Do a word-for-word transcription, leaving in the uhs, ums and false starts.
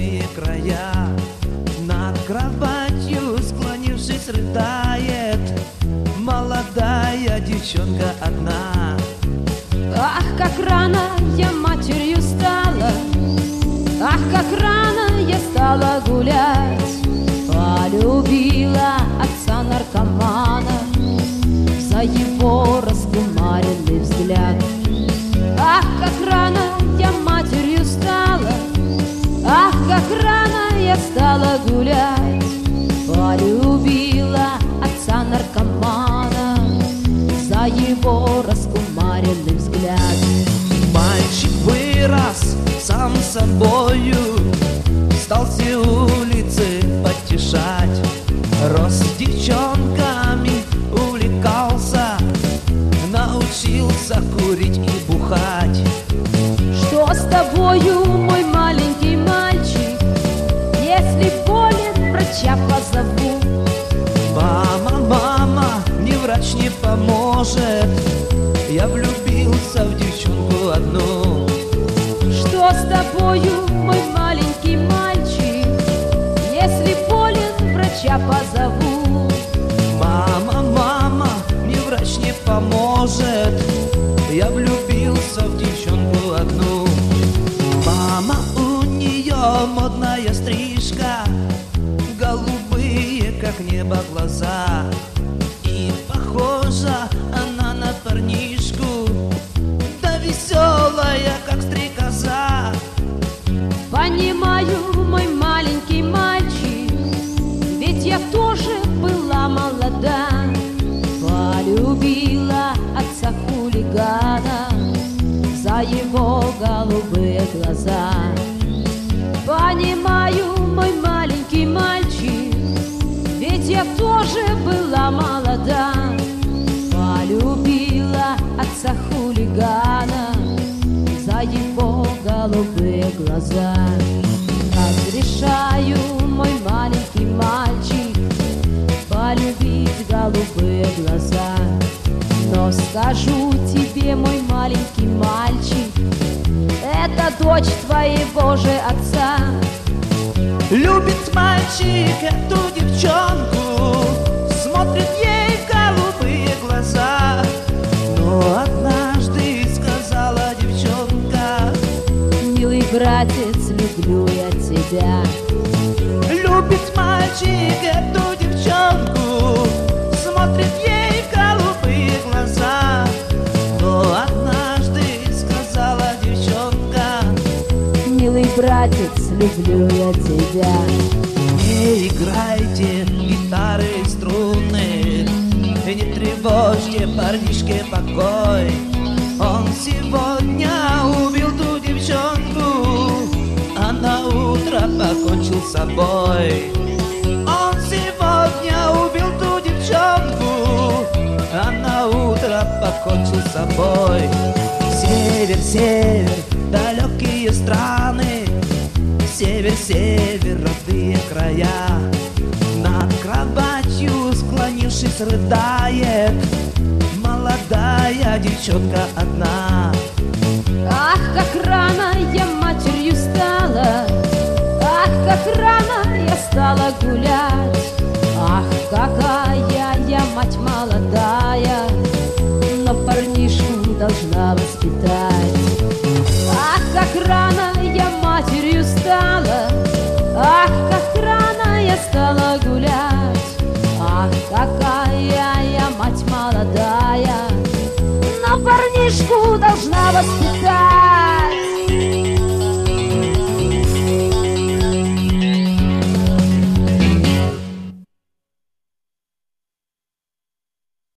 голубые края. Над кроватью, склонившись, рыдает молодая девчонка одна. Ах, как рано я матерью стала, ах, как рано я стала гулять. Полюбила отца наркомана за его раскумаренный взгляд. Ах, как рано я матерью стала, ах, как рано я стала гулять. Полюбила отца наркомана за его раскумаренный взгляд. Мальчик вырос сам собою, стал все улицы потешать. Рос с девчонками, увлекался, научился курить и бухать. Что с тобою, мой маленький мальчик? Если болен, врача позову. Мама, мама, ни врач не поможет, я влюбился в девчонку одну. Что с тобою, мой маленький мальчик? Если болен, врача позову. Мама, мама, ни врач не поможет, я влюбился в девчонку одну. Мама, у нее модная стрижка, голубые, как небо, глаза. И похожа она на парнишку, да веселая, как стрекоза. Понимаю, мой маленький мальчик, ведь я тоже была молода. Полюбила отца хулигана за его голубые глаза. Понимаю, мой маленький мальчик, ведь я тоже была молода. Полюбила отца хулигана за его голубые глаза. Разрешаю, мой маленький мальчик, полюбить голубые глаза. Но скажу тебе, мой маленький мальчик, это дочь твоего же отца. Любит мальчик эту девчонку, смотрит ей в голубые глаза. Но однажды сказала девчонка: милый братец, люблю я тебя. Любит мальчик эту девчонку, смотрит ей в голубые глаза. Но однажды сказала девчонка: милый братец, люблю я тебя. не играйте гитары и струны, не тревожьте парнишке покой. Он сегодня убил ту девчонку, а на утро покончил с собой. Он сегодня убил ту девчонку, а на утро покончил с собой. Север, север, далекие страны, север, север, родные края. Над кроватью, склонившись, рыдает молодая девчонка одна. Ах, как рано я матерью стала, ах, как рано я стала гулять. Ах, какая я мать молодая, но парнишку должна воспитать. Ах, как рано я матерью стала, ах, как рано я стала гулять. Ах, какая я мать молодая, но парнишку должна воспитать.